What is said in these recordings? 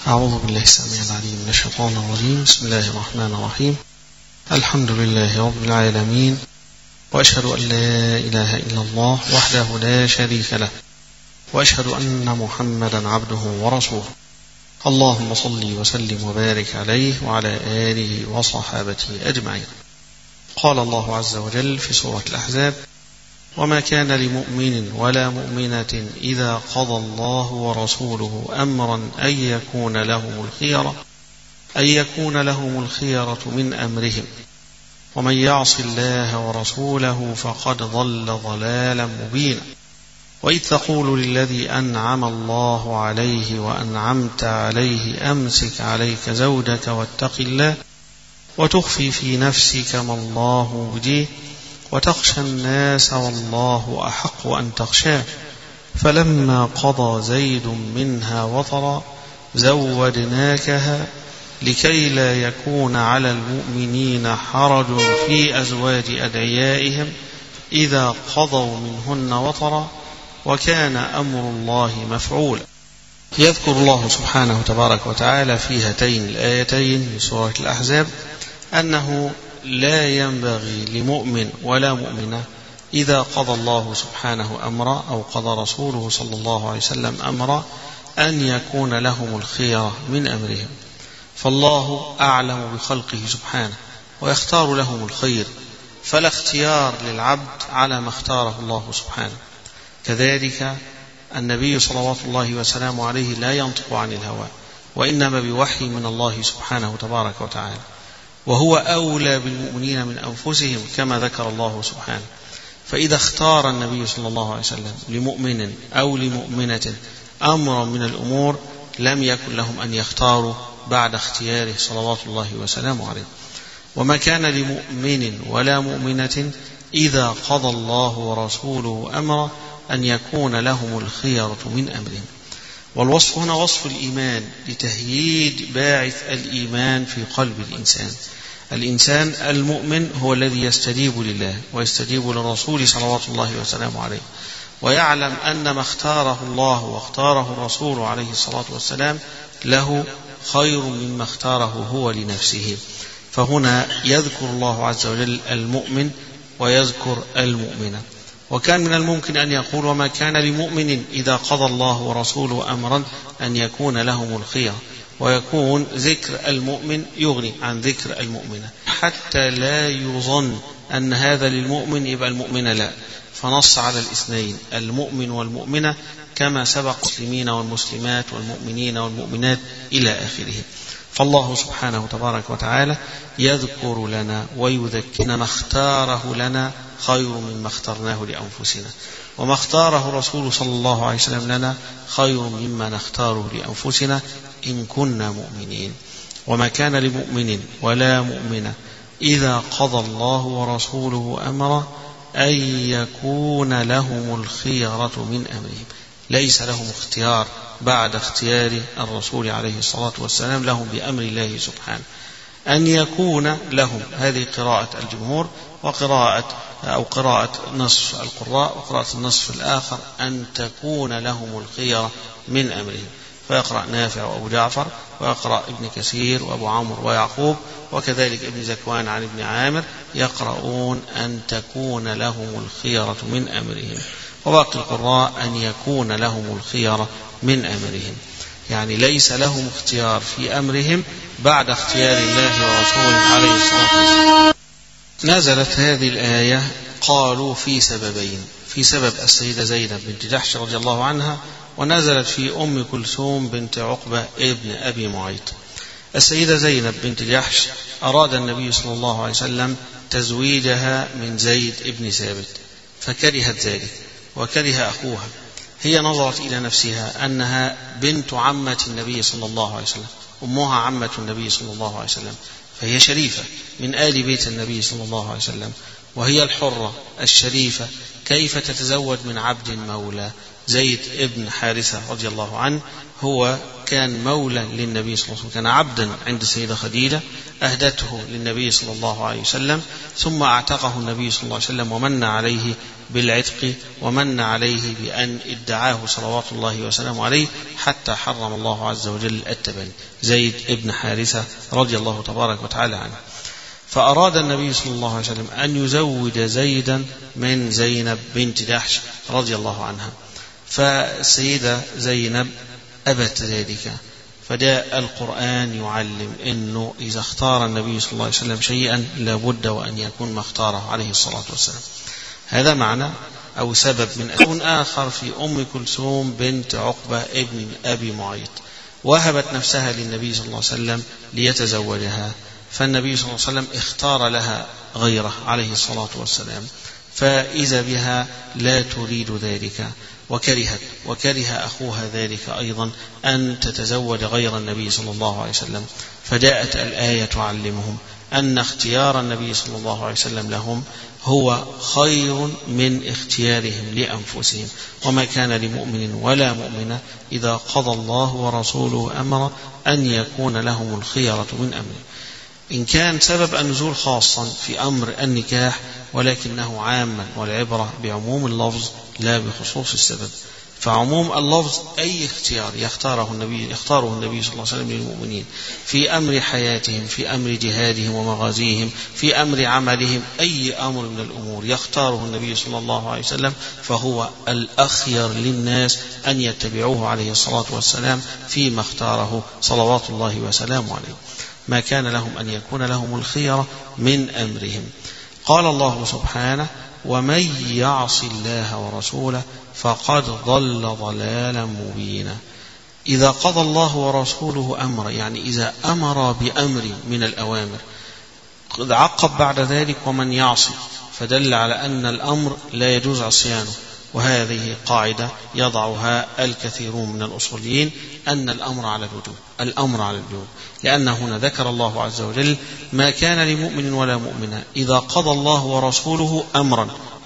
أعوذ بالله السميع العليم من الشيطان الرجيم. بسم الله الرحمن الرحيم. الحمد لله رب العالمين، وأشهد أن لا إله إلا الله وحده لا شريك له، وأشهد أن محمدا عبده ورسوله. اللهم صل وسلم وبارك عليه وعلى آله وصحابته أجمعين. قال الله عز وجل في سورة الأحزاب: وما كان لمؤمن ولا مؤمنة إذا قضى الله ورسوله أمرا أن يكون لهم الخيرة من أمرهم، ومن يعص الله ورسوله فقد ضل ضلالا مبينا. وإذ تقول للذي أنعم الله عليه وأنعمت عليه أمسك عليك زوجك واتق الله وتخفي في نفسك ما الله مبديه وتخشى الناس والله أحق أن تخشاه، فلما قضى زيد منها وطرا زوجناكها لكي لا يكون على المؤمنين حرج في أزواج أدعيائهم إذا قضوا منهن وطرا وكان أمر الله مفعولا. يذكر الله سبحانه تبارك وتعالى في هاتين الآيتين من سورة الأحزاب أنه لا ينبغي لمؤمن ولا مؤمنة إذا قضى الله سبحانه أمرا أو قضى رسوله صلى الله عليه وسلم أمرا أن يكون لهم الخيرة من أمرهم، فالله أعلم بخلقه سبحانه ويختار لهم الخير، فلا اختيار للعبد على ما اختاره الله سبحانه. كذلك النبي صلوات الله وسلامه عليه لا ينطق عن الهوى، وإنما بوحي من الله سبحانه تبارك وتعالى، وهو أولى بالمؤمنين من أنفسهم كما ذكر الله سبحانه. فإذا اختار النبي صلى الله عليه وسلم لمؤمن أو لمؤمنة أمر من الأمور لم يكن لهم أن يختاروا بعد اختياره صلوات الله وسلامه عليه. وما كان لمؤمن ولا مؤمنة إذا قضى الله ورسوله أمرا أن يكون لهم الخيرة من أمرهم. والوصف هنا وصف الإيمان لتهييج باعث الإيمان في قلب الإنسان. الإنسان المؤمن هو الذي يستجيب لله ويستجيب للرسول صلوات الله وسلامه عليه، ويعلم أن ما اختاره الله واختاره الرسول عليه الصلاة والسلام له خير مما اختاره هو لنفسه. فهنا يذكر الله عز وجل المؤمن ويذكر المؤمنة. وكان من الممكن أن يقول: وما كان لمؤمن إذا قضى الله ورسوله أمرا أن يكون لهم الخيرة، ويكون ذكر المؤمن يغني عن ذكر المؤمنة حتى لا يظن أن هذا للمؤمن يبقى المؤمنة لا، فنص على الاثنين المؤمن والمؤمنة كما سبق المسلمين والمسلمات والمؤمنين والمؤمنات إلى آخره. فالله سبحانه تبارك وتعالى يذكر لنا ويذكرنا ما اختاره لنا خير مما اخترناه لأنفسنا، وما اختاره الرسول صلى الله عليه وسلم لنا خير مما نختاره لأنفسنا إن كنا مؤمنين. وما كان لمؤمن ولا مؤمنة إذا قضى الله ورسوله أمرا أن يكون لهم الخيرة من أمرهم، ليس لهم اختيار بعد اختيار الرسول عليه الصلاة والسلام لهم بأمر الله سبحانه. أن يكون لهم، هذه قراءة الجمهور، وقراءة نصف القراء، وقراءة النصف الآخر أن تكون لهم الخيرة من أمرهم، فيقرأ نافع وأبو جعفر، ويقرأ ابن كثير وأبو عمرو ويعقوب، وكذلك ابن زكوان عن ابن عامر يقرؤون أن تكون لهم الخيرة من أمرهم، وباقي القراء أن يكون لهم الخيرة من أمرهم، يعني ليس لهم اختيار في أمرهم بعد اختيار الله ورسوله عليه الصلاة والسلام. نزلت هذه الآية قالوا في سببين: في سبب السيدة زينب بنت جحش رضي الله عنها، ونزلت في أم كلثوم بنت عقبة ابن أبي معيط. السيدة زينب بنت جحش أراد النبي صلى الله عليه وسلم تزويجها من زيد ابن ثابت، فكرهت ذلك وكره أخوها. هي نظرت إلى نفسها أنها بنت عمة النبي صلى الله عليه وسلم، أمها عمة النبي صلى الله عليه وسلم، فهي شريفة من آل بيت النبي صلى الله عليه وسلم، وهي الحرة الشريفة كيف تتزوج من عبد مولى؟ زيد ابن حارثة رضي الله عنه هو كان مولى للنبي صلى الله عليه وسلم، كان عبدا عند السيدة خديجة، أهدته للنبي صلى الله عليه وسلم، ثم أعتقه النبي صلى الله عليه وسلم ومن عليه بالعتق، ومن عليه بأن ادعاه صلوات الله وسلامه عليه حتى حرم الله عز وجل التبني. زيد ابن حارثة رضي الله تبارك وتعالى عنه. فأراد النبي صلى الله عليه وسلم أن يزوج زيدا من زينب بنت جحش رضي الله عنها، فالسيدة زينب أبت ذلك، فجاء القرآن يعلم أنه إذا اختار النبي صلى الله عليه وسلم شيئا لابد وأن يكون ما اختاره عليه الصلاة والسلام. هذا معنى أو سبب من أكون آخر في أم كلثوم بنت عقبة ابن أبي معيط، وهبت نفسها للنبي صلى الله عليه وسلم ليتزوجها، فالنبي صلى الله عليه وسلم اختار لها غيره عليه الصلاة والسلام، فإذا بها لا تريد ذلك، وكره أخوها ذلك أيضا أن تتزوج غير النبي صلى الله عليه وسلم، فجاءت الآية تعلمهم أن اختيار النبي صلى الله عليه وسلم لهم هو خير من اختيارهم لأنفسهم، وما كان لمؤمن ولا مؤمنة إذا قضى الله ورسوله أمرا أن يكون لهم الخيرة من أمره. إن كان سبب النزول خاصا في أمر النكاح ولكنه عاما، والعبرة بعموم اللفظ لا بخصوص السبب، فعموم اللفظ أي اختيار يختاره النبي صلى الله عليه وسلم للمؤمنين في أمر حياتهم، في أمر جهادهم ومغازيهم، في أمر عملهم، أي أمر من الأمور يختاره النبي صلى الله عليه وسلم فهو الأخير للناس أن يتبعوه عليه الصلاة والسلام فيما اختاره صلوات الله وسلامه عليه. ما كان لهم أن يكون لهم الخيرة من أمرهم. قال الله سبحانه: ومن يعص الله ورسوله فقد ضل ضلالا مبينا. إذا قضى الله ورسوله أمر، يعني إذا أمر بأمر من الأوامر، قد عقب بعد ذلك ومن يعصي، فدل على أن الأمر لا يجوز عصيانه، وهذه قاعدة يضعها الكثيرون من الأصوليين أن الأمر على الوجوب، لأن هنا ذكر الله عز وجل ما كان لمؤمن ولا مؤمنة إذا قضى الله ورسوله أمرا.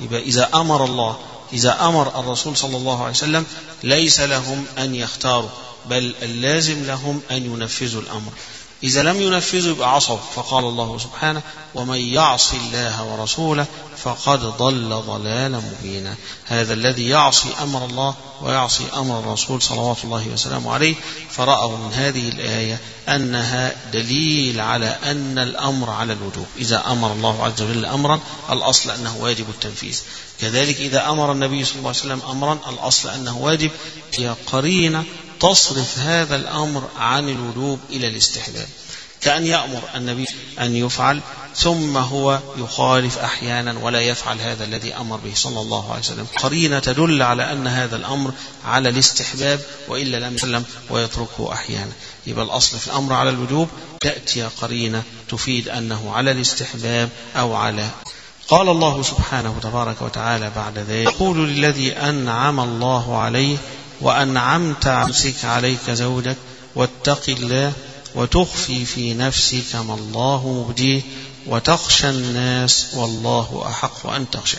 إذا أمر الرسول صلى الله عليه وسلم ليس لهم أن يختاروا، بل اللازم لهم أن ينفذوا الأمر. إذا لم ينفذوا يبقى عصوا، فقال الله سبحانه: ومن يعص الله ورسوله فقد ضل ضلالا مبينا. هذا الذي يعصي أمر الله ويعصي أمر الرسول صلوات الله وسلامه عليه، فرأوا من هذه الآية أنها دليل على أن الأمر على الوجوب. إذا أمر الله عز وجل أمرا الأصل أنه واجب التنفيذ، كذلك إذا أمر النبي صلى الله عليه وسلم أمرا الأصل أنه واجب. هي قرينة تصرف هذا الأمر عن الوجوب إلى الاستحباب، كأن يأمر النبي أن يفعل ثم هو يخالف أحيانا ولا يفعل هذا الذي أمر به صلى الله عليه وسلم، قرينة تدل على أن هذا الأمر على الاستحباب، وإلا لم يسلم ويتركه أحيانا. يبقى الأصل في الأمر على الوجوب، تأتي قرينة تفيد أنه على الاستحباب أو على. قال الله سبحانه تبارك وتعالى بعد ذلك: يقول للذي أنعم الله عليه وأنعمت أمسك عليك زوجك واتق الله وتخفي في نفسك ما الله مبديه وتخشى الناس والله أحق أن تخشى.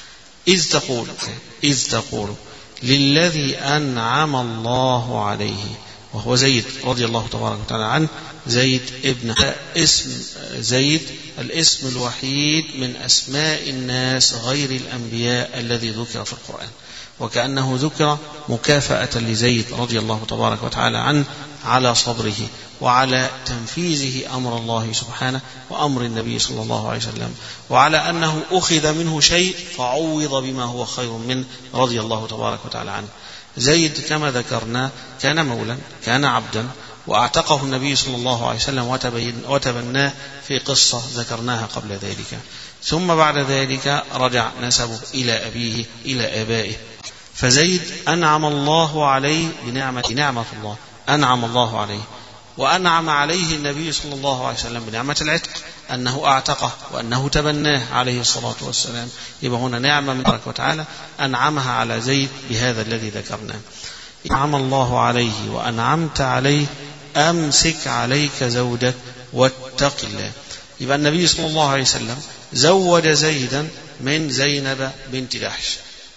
إذ تقول للذي أنعم الله عليه، وهو زيد رضي الله تبارك وتعالى عنه، زيد ابن اسم زيد الاسم الوحيد من أسماء الناس غير الأنبياء الذي ذكر في القرآن، وكأنه ذكر مكافأة لزيد رضي الله تبارك وتعالى عنه على صبره وعلى تنفيذه أمر الله سبحانه وأمر النبي صلى الله عليه وسلم، وعلى أنه أخذ منه شيء فعوض بما هو خير منه رضي الله تبارك وتعالى عنه. زيد كما ذكرنا كان مولا، كان عبدا، وأعتقه النبي صلى الله عليه وسلم وتبناه في قصة ذكرناها قبل ذلك، ثم بعد ذلك رجع نسبه إلى أبيه إلى آبائه. فزيد أنعم الله عليه بنعمة الله، أنعم الله عليه، وأنعم عليه النبي صلى الله عليه وسلم بنعمة العتق، أنه أعتقه وأنه تبناه عليه الصلاة والسلام. يبقى هنا نعمة من الله وتعالى أنعمها على زيد بهذا الذي ذكرناه. أنعم الله عليه وأنعمت عليه أمسك عليك زوجك واتق الله. يبقى النبي صلى الله عليه وسلم زوج زيدا من زينب بنت جحش،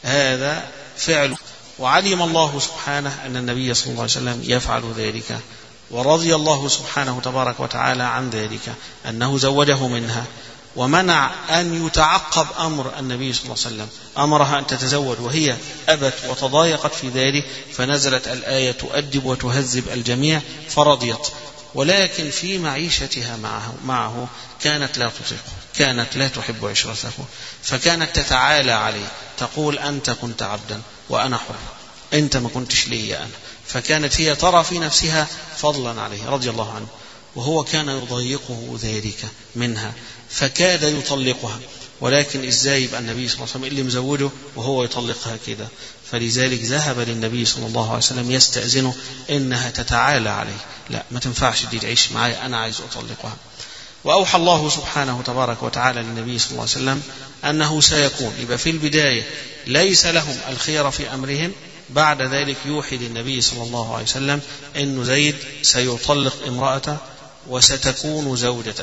هذا فعل. وعلم الله سبحانه أن النبي صلى الله عليه وسلم يفعل ذلك، ورضي الله سبحانه تبارك وتعالى عن ذلك أنه زوجه منها، ومنع أن يتعقب أمر النبي صلى الله عليه وسلم، أمرها أن تتزوج وهي أبت وتضايقت في ذلك، فنزلت الآية تؤدب وتهذب الجميع فرضيت. ولكن في معيشتها معه كانت لا تطيقه، كانت لا تحب عشرته، فكانت تتعالى عليه، تقول أنت كنت عبدا وأنا حر، أنت ما كنتش لي أنا. فكانت هي ترى في نفسها فضلا عليه رضي الله عنه، وهو كان يضيقه ذلك منها، فكاد يطلقها. ولكن إزاي يبقى النبي صلى الله عليه وسلم اللي مزوجه وهو يطلقها كده؟ فلذلك ذهب للنبي صلى الله عليه وسلم يستأذنه إنها تتعالى عليه، لا ما تنفعش دي تعيش معي، أنا عايز أطلقها. وأوحى الله سبحانه تبارك وتعالى للنبي صلى الله عليه وسلم أنه سيكون، يبقى في البداية ليس لهم الخير في أمرهم، بعد ذلك يوحي للنبي صلى الله عليه وسلم أن زيد سيطلق امرأته وستكون زوجة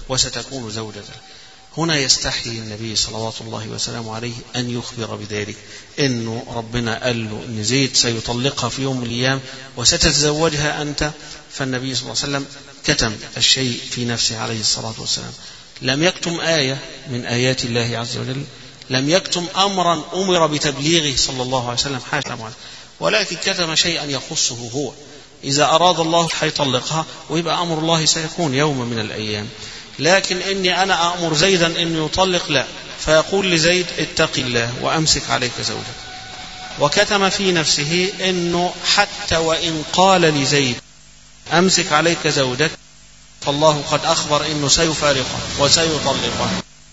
لك. هنا يستحي النبي صلوات الله وسلامه عليه أن يخبر بذلك، إنه ربنا قال له إن زيد سيطلقها في يوم من الأيام وستتزوجها أنت. فالنبي صلى الله عليه وسلم كتم الشيء في نفسه عليه الصلاة والسلام، لم يكتم آية من آيات الله عز وجل، لم يكتم أمرا أمر بتبليغه صلى الله عليه وسلم، حاشا، ولكن كتم شيئا يخصه هو. إذا أراد الله حيطلقها ويبقى أمر الله سيكون يوم من الأيام. لكن إني أنا أأمر زيدا إنه يطلق، لا، فيقول لزيد اتق الله وأمسك عليك زوجك. وكتم في نفسه إنه حتى وإن قال لزيد أمسك عليك زوجك، فالله قد أخبر إنه سيفارقه وسيطلقه.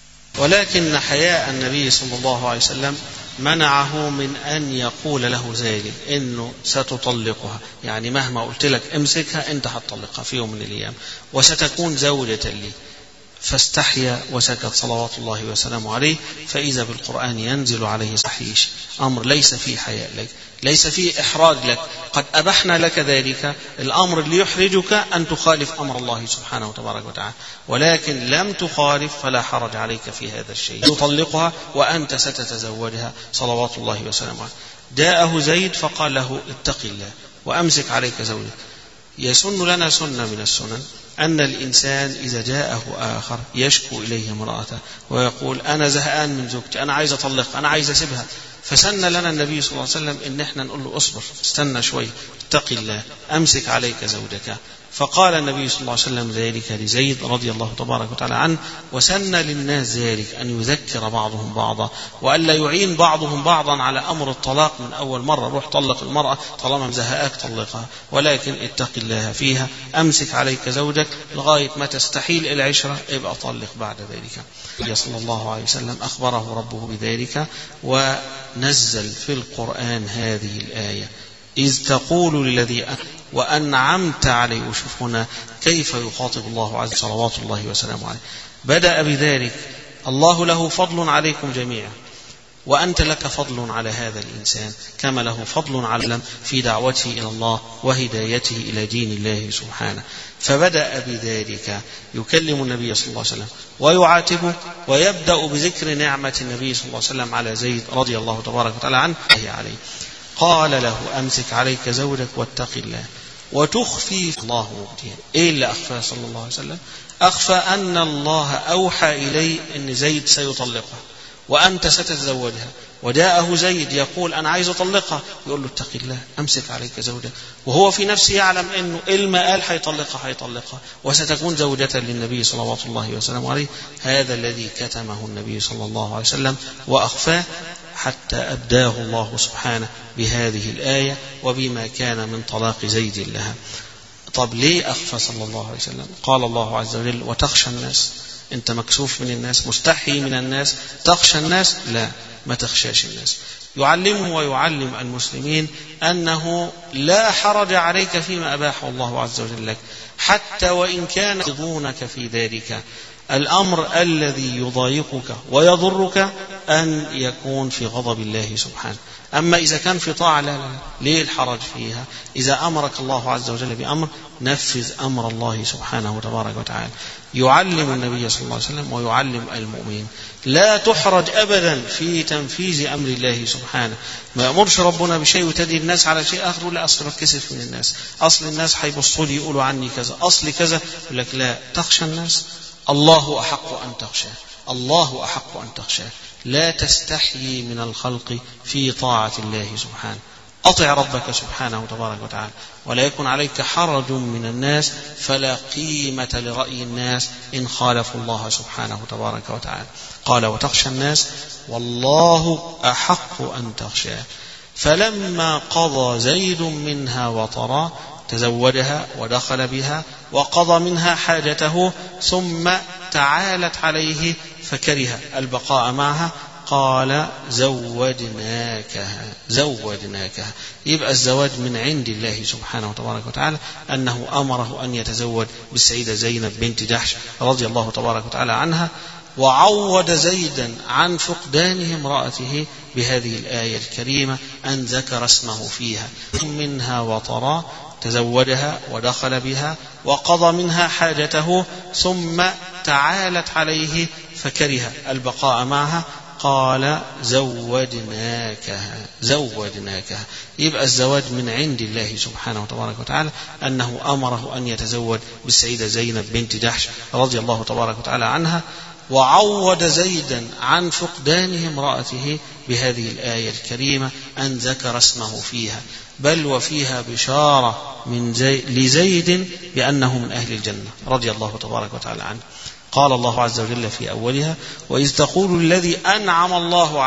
ولكن حياء النبي صلى الله عليه وسلم منعه من أن يقول له ذلك، إنه ستطلقها، يعني مهما قلت لك امسكها أنت هتطلقها في يوم من الأيام وستكون زوجة لي. فاستحيا وسكت صلوات الله وسلامه عليه. فإذا بالقرآن ينزل عليه صحيح أمر ليس فيه حياء لك، ليس فيه إحراج لك، قد أبحنا لك ذلك. الأمر اللي يحرجك أن تخالف أمر الله سبحانه وتبارك وتعالى، ولكن لم تخالف فلا حرج عليك في هذا الشيء. تطلقها وأنت ستتزوجها صلوات الله وسلامه عليه. جاءه زيد فقال له اتق الله وأمسك عليك زوجك. يسن لنا سنة من السنن أن الإنسان إذا جاءه آخر يشكو إليه امرأته ويقول أنا زهقان من زوجتي، أنا عايز أطلقها، أنا عايز أسيبها، فسن لنا النبي صلى الله عليه وسلم إن احنا نقول له اصبر، استنى شوي، اتق الله، أمسك عليك زوجك. فقال النبي صلى الله عليه وسلم ذلك لزيد رضي الله تبارك وتعالى عنه، وسن للناس ذلك أن يذكر بعضهم بعضا، وألا يعين بعضهم بعضا على أمر الطلاق من أول مرة، روح طلق المرأة طالما مزهقاك طلقها، ولكن اتق الله فيها، أمسك عليك زوجك لغاية ما تستحيل العشرة، ابقى طلق بعد ذلك. صلى الله عليه وسلم أخبره ربه بذلك، ونزل في القرآن هذه الآية إذ تقول للذي وأنعمت عليه. وشوف هنا كيف يخاطب الله عز وجل صلوات الله وسلامه عليه. بدأ بذلك الله له فضل عليكم جميعا، وأنت لك فضل على هذا الإنسان كما له فضل على في دعوته إلى الله وهدايته إلى دين الله سبحانه. فبدأ بذلك يكلم النبي صلى الله عليه وسلم ويعاتبه، ويبدأ بذكر نعمة النبي صلى الله عليه وسلم على زيد رضي الله تبارك وتعالى عنه عليه. قال له أمسك عليك زوجك واتق الله وتخفي الله مبديا. إيه اللي أخفى صلى الله عليه وسلم؟ أخفى أن الله أوحى إليه أن زيد سيطلقها وأنت ستتزوجها، وجاءه زيد يقول أنا عايز أطلقها، يقول له اتق الله أمسك عليك زوجك، وهو في نفسه يعلم أنه إلما قال حيطلقها وستكون زوجة للنبي صلوات الله وسلامه عليه. هذا الذي كتمه النبي صلى الله عليه وسلم وأخفاه حتى أبداه الله سبحانه بهذه الآية وبما كان من طلاق زيد لها. طب ليه أخفى صلى الله عليه وسلم؟ قال الله عز وجل وتخشى الناس، أنت مكسوف من الناس، مستحي من الناس، تخشى الناس؟ لا، ما تخشاش الناس. يعلمه ويعلم المسلمين أنه لا حرج عليك فيما أباحه الله عز وجل لك، حتى وإن كان يضونك في ذلك. الأمر الذي يضايقك ويضرك أن يكون في غضب الله سبحانه. أما إذا كان في طاعة لا ليه الحرج فيها؟ إذا أمرك الله عز وجل بأمر نفذ أمر الله سبحانه تبارك وتعالى. يعلم النبي صلى الله عليه وسلم ويعلم المؤمنين لا تحرج أبدا في تنفيذ أمر الله سبحانه. ما يأمرش ربنا بشيء وتدي الناس على شيء آخر، لا أصل بتكسف من الناس، أصل الناس هيبصوا لي يقولوا عني كذا، أصل كذا، يقول لك لا تخشى الناس، الله أحق أن تخشى، الله أحق أن تخشى. لا تستحيي من الخلق في طاعة الله سبحانه. أطع ربك سبحانه تبارك وتعالى، ولا يكن عليك حرج من الناس، فلا قيمة لرأي الناس إن خالفوا الله سبحانه تبارك وتعالى. قال وتخشى الناس والله أحق أن تخشى. فلما قضى زيد منها وطرا تزوجها ودخل بها وقضى منها حاجته ثم تعالت عليه فكره البقاء معها قال زوجناكها. يبقى الزواج من عند الله سبحانه تبارك وتعالى، أنه أمره أن يتزوج بالسيدة زينب بنت جحش رضي الله تبارك وتعالى عنها، وعوض زيدا عن فقدانه امرأته بهذه الآية الكريمة أن ذكر اسمه فيها. منها وطرا تزوجها ودخل بها وقضى منها حاجته ثم تعالت عليه فكره البقاء معها قال زوجناكها. يبقى الزواج من عند الله سبحانه تبارك وتعالى، أنه أمره أن يتزوج بالسيدة زينب بنت جحش رضي الله تبارك وتعالى عنها، وعوض زيدا عن فقدانه امرأته بهذه الآية الكريمة أن ذكر اسمه فيها، بل وفيها بشارة لزيد بأنه من أهل الجنة رضي الله تبارك وتعالى عنه. قال الله عز وجل في أولها وإذ تقول الذي أنعم الله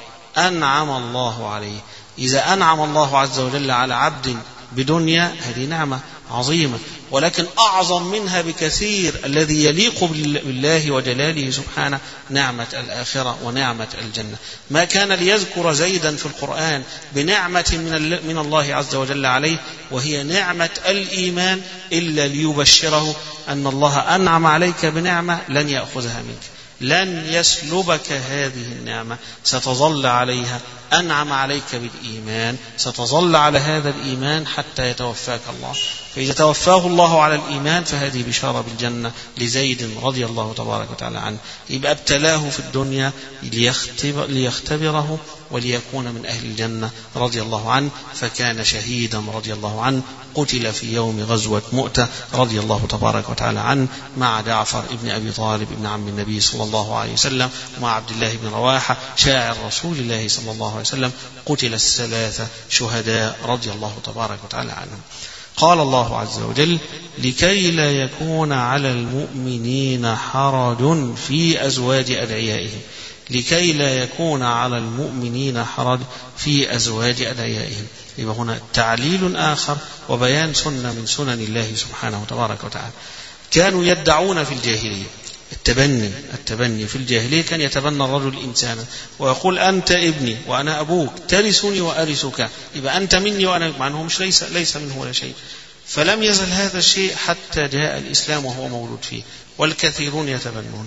عليه. إذا أنعم الله عز وجل على عبد بدنيا هذه نعمة عظيمة، ولكن أعظم منها بكثير الذي يليق بالله وجلاله سبحانه نعمة الآخرة ونعمة الجنة. ما كان ليذكر زيدا في القرآن بنعمة من الله عز وجل عليه وهي نعمة الإيمان إلا ليبشره أن الله أنعم عليك بنعمة لن يأخذها منك، لن يسلبك هذه النعمة، ستظل عليها. أنعم عليك بالإيمان، ستظل على هذا الإيمان حتى يتوفاك الله. فإذا توفاه الله على الإيمان فهذه بشارة بالجنة لزيد رضي الله تبارك وتعالى عنه. يبقى ابتلاه في الدنيا ليختبره وليكون من أهل الجنة رضي الله عنه، فكان شهيدا رضي الله عنه، قتل في يوم غزوة مؤتة رضي الله تبارك وتعالى عنه مع جعفر ابن أبي طالب ابن عم النبي صلى الله عليه وسلم، ومع عبد الله بن رواحة شاعر رسول الله صلى الله عليه وسلم. قتل الثلاثة شهداء رضي الله تبارك وتعالى عنهم. قال الله عز وجل لكي لا يكون على المؤمنين حرج في أزواج أدعيائهم. لكي لا يكون على المؤمنين حرج في أزواج أدعيائهم. يبقى هنا تعليل آخر وبيان سنة من سنن الله سبحانه تبارك وتعالى. كانوا يدعون في الجاهلية التبني في الجاهلية، كان يتبنى الرجل إنسانا ويقول أنت ابني وأنا أبوك ترثني وأرثك، يبقى أنت مني وأنا، مع أنه ليس منه ولا شيء. فلم يزل هذا الشيء حتى جاء الإسلام وهو مولود فيه، والكثيرون يتبنون.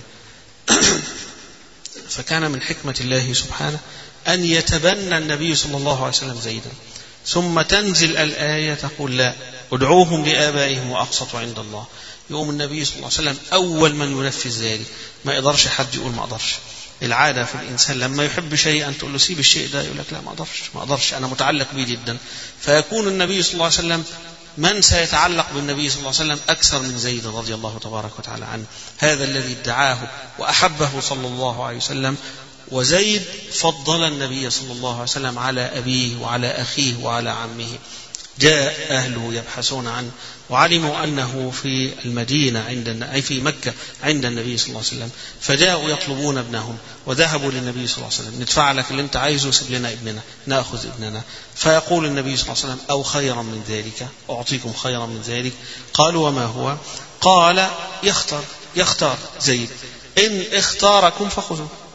فكان من حكمة الله سبحانه أن يتبنى النبي صلى الله عليه وسلم زيدا، ثم تنزل الآية تقول لا ادعوهم لآبائهم وأقسطوا عند الله. يقوم النبي صلى الله عليه وسلم أول من ينفذ ذلك. ما يقدرش حد يقول ما أقدرش. العادة في الإنسان لما يحب شيئا تقول له سيب الشيء ده، يقول لك لا ما أقدرش أنا متعلق به جدا. فيكون النبي صلى الله عليه وسلم من سيتعلق بالنبي صلى الله عليه وسلم أكثر من زيد رضي الله تبارك وتعالى عنه، هذا الذي ادعاه وأحبه صلى الله عليه وسلم. وزيد فضل النبي صلى الله عليه وسلم على أبيه وعلى أخيه وعلى عمه. جاء أهله يبحثون عنه وعلموا أنه في المدينة أي في مكة عند النبي صلى الله عليه وسلم، فجاءوا يطلبون ابنهم وذهبوا للنبي صلى الله عليه وسلم ندفع لك اللي أنت عايزه، سيب لنا ابننا نأخذ ابننا. فيقول النبي صلى الله عليه وسلم أو خيرا من ذلك، أعطيكم خيرا من ذلك. قالوا وما هو؟ قال يختار زيد، إن اختاركم فخذوا،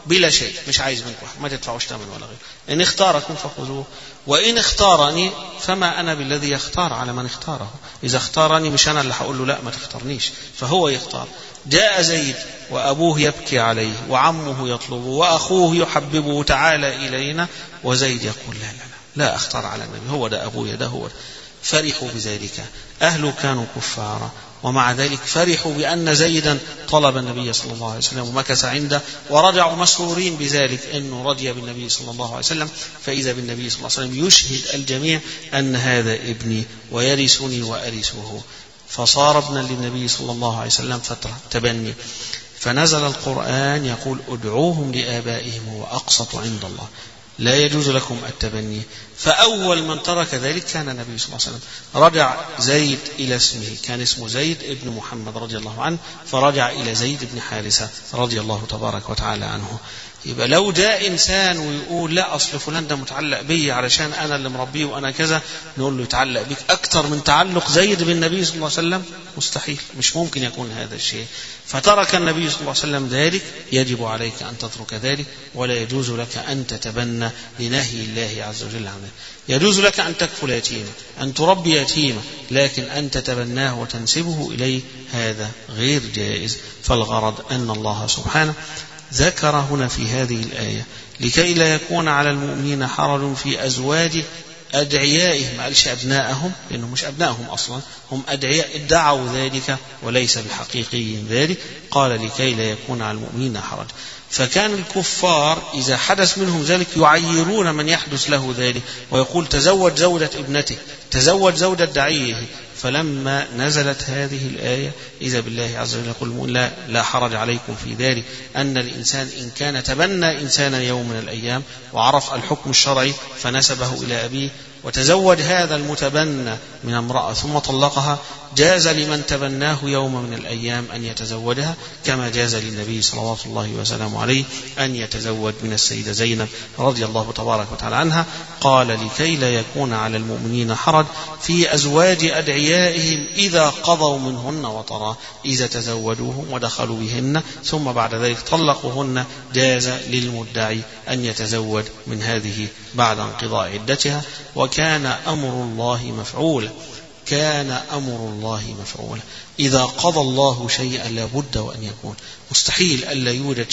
بلا شيء، مش عايز منكم ما تدفعوش ثمن ولا غير. إن اختاركم فخذوه، وإن اختارني فما أنا بالذي يختار على من اختاره. إذا اختارني مش أنا اللي هقول له لا ما تختارنيش، فهو يختار. جاء زيد وأبوه يبكي عليه وعمه يطلبه وأخوه يحببه تعالى إلينا، وزيد يقول لا لا لا لا أختار على النبي، هو ده أبويا ده هو ده. فرحوا بذلك، أهله كانوا كفارا، ومع ذلك فرحوا بأن زيدا طلب النبي صلى الله عليه وسلم ومكث عنده، ورجعوا مسرورين بذلك أنه رضي بالنبي صلى الله عليه وسلم. فإذا بالنبي صلى الله عليه وسلم يشهد الجميع أن هذا ابني ويرثني وأرثه، فصار ابنا للنبي صلى الله عليه وسلم فترة تبني. فنزل القرآن يقول ادعوهم لآبائهم هو أقسط عند الله، لا يجوز لكم التبني. فأول من ترك ذلك كان النبي صلى الله عليه وسلم. رجع زيد إلى اسمه، كان اسمه زيد ابن محمد رضي الله عنه، فرجع إلى زيد بن حارثة رضي الله تبارك وتعالى عنه. يبقى لو جاء إنسان ويقول لا أصل فلان ده متعلق بي علشان أنا اللي مربيه وأنا كذا، نقول له يتعلق بك أكثر من تعلق زيد بالنبي صلى الله عليه وسلم؟ مستحيل، مش ممكن يكون هذا الشيء. فترك النبي صلى الله عليه وسلم ذلك، يجب عليك أن تترك ذلك، ولا يجوز لك أن تتبنى لنهي الله عز وجل عنه. يجوز لك أن تكفل يتيما، أن تربي يتيما، لكن أن تتبناه وتنسبه إليه هذا غير جائز. فالغرض أن الله سبحانه ذكر هنا في هذه الآية لكي لا يكون على المؤمنين حرج في أزواج أدعيائهم، ما قالش أبنائهم لأنهم مش أبنائهم أصلا، هم أدعياء ادعوا ذلك وليس بحقيقي ذلك. قال لكي لا يكون على المؤمنين حرج. فكان الكفار إذا حدث منهم ذلك يعيرون من يحدث له ذلك، ويقول تزوج زوجة ابنته، تزوج زوجة دعيه. فلما نزلت هذه الآية إذا بالله عز وجل يقول لا حرج عليكم في ذلك، أن الإنسان إن كان تبنى إنسانا يوم من الأيام وعرف الحكم الشرعي فنسبه إلى أبيه وتزوج هذا المتبنى من امرأة ثم طلقها، جاز لمن تبناه يوم من الأيام أن يتزوجها، كما جاز للنبي صلى الله وسلم عليه أن يتزوج من السيدة زينب رضي الله تبارك وتعالى عنها. قال لكي لا يكون على المؤمنين حرج في أزواج أدعيائهم إذا قضوا منهن وطرا، إذا تزوجوهم ودخلوا بهن ثم بعد ذلك طلقوهن، جاز للمدعي أن يتزوج من هذه بعد انقضاء عدتها. وكان أمر الله مفعولا، كان أمر الله مفعولا. إذا قضى الله شيئا لابد وأن يكون، مستحيل ألا يوجد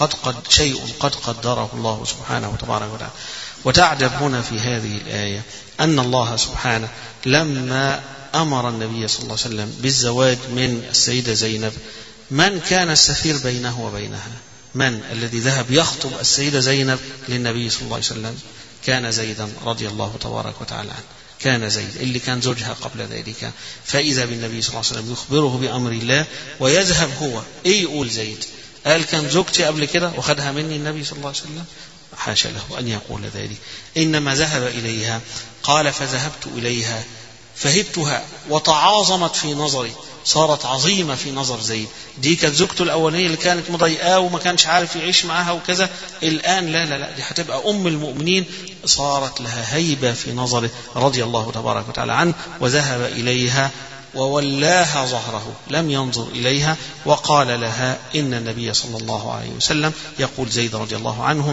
شيء قد قدره الله سبحانه وتبارك وتعالى. وتعجب هنا في هذه الآية أن الله سبحانه لما أمر النبي صلى الله عليه وسلم بالزواج من السيدة زينب، من كان السفير بينه وبينها؟ من الذي ذهب يخطب السيدة زينب للنبي صلى الله عليه وسلم؟ كان زيدا رضي الله تبارك وتعالى عنه، كان زيد اللي كان زوجها قبل ذلك. فإذا بالنبي صلى الله عليه وسلم يخبره بأمر الله ويذهب هو يقول زيد قال كان زوجتي قبل كده وخدها مني النبي صلى الله عليه وسلم؟ حاشا له أن يقول ذلك، إنما ذهب إليها. قال فذهبت إليها فهبتها وتعاظمت في نظري، صارت عظيمة في نظر زيد. دي كانت زوجته الأولانية اللي كانت مضايقاه وما كانش عارف يعيش معها وكذا، الآن لا دي هتبقى أم المؤمنين، صارت لها هيبة في نظره رضي الله تبارك وتعالى عنه. وذهب إليها وولاها ظهره، لم ينظر إليها، وقال لها إن النبي صلى الله عليه وسلم يقول زيد رضي الله عنه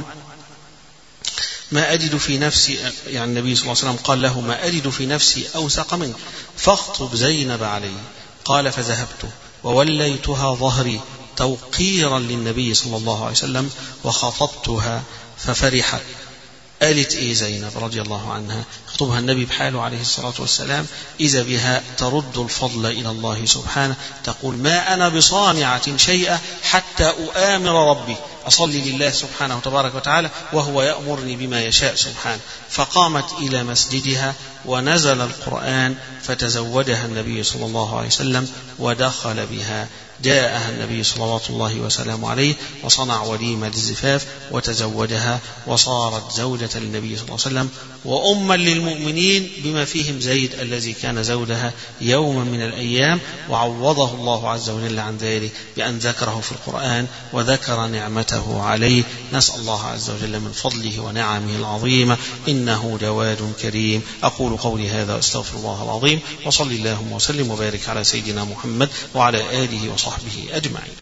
ما أجد في نفسي، يعني النبي صلى الله عليه وسلم قال له ما أجد في نفسي أوثق منك فاخطب زينب عليه. قال فذهبت ووليتها ظهري توقيرا للنبي صلى الله عليه وسلم وخطبتها ففرحت. قالت إيه زينب رضي الله عنها؟ خطبها النبي بحاله عليه الصلاة والسلام، إذا بها ترد الفضل إلى الله سبحانه، تقول ما أنا بصانعة شيئا حتى أؤامر ربي، أصلي لله سبحانه وتبارك وتعالى وهو يأمرني بما يشاء سبحانه. فقامت إلى مسجدها ونزل القرآن فتزوجها النبي صلى الله عليه وسلم ودخل بها. جاءها النبي صلوات الله وسلامه عليه وصنع وليمة للزفاف وتزوجها، وصارت زوجة للنبي صلى الله عليه وسلم وأما للمؤمنين بما فيهم زيد الذي كان زوجها يوما من الأيام، وعوضه الله عز وجل عن ذلك بأن ذكره في القرآن وذكر نعمته عليه. نسأل الله عز وجل من فضله ونعمه العظيمة، إنه جواد كريم. أقول قولي هذا واستغفر الله العظيم، وصلي اللهم وسلم وبارك على سيدنا محمد وعلى آله وصحبه أجمعين.